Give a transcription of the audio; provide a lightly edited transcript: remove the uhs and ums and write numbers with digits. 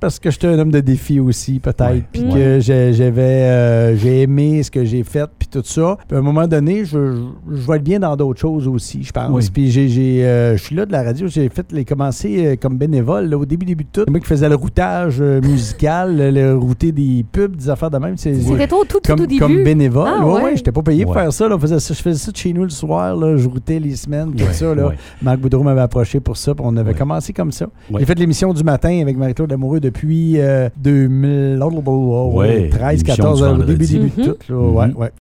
parce que j'étais un homme de défi aussi, peut-être. Puis que j'ai aimé ce que j'ai fait, puis tout ça. Puis à un moment donné, je vais être bien dans d'autres choses aussi, je pense. Oui. Puis je suis là de la radio, j'ai commencé comme bénévole là, au début de tout. C'est moi qui faisais le routage musical, le router des pubs, des affaires de même. C'était toi tout au début? Comme bénévole. Ah, ouais, j'étais pas payé pour Ouais. faire ça, là. Je faisais ça de chez nous le soir, là. Je routais les semaines, tout Ouais, ça. Là. ouais. Marc Boudreau m'avait approché pour ça, puis on avait Ouais. commencé comme ça. Ouais. J'ai fait l'émission du matin avec Marie-Claude Lamoureux depuis 2013, Ouais, 14, l'émission du au début vendredi. de tout. Là. Ouais, ouais.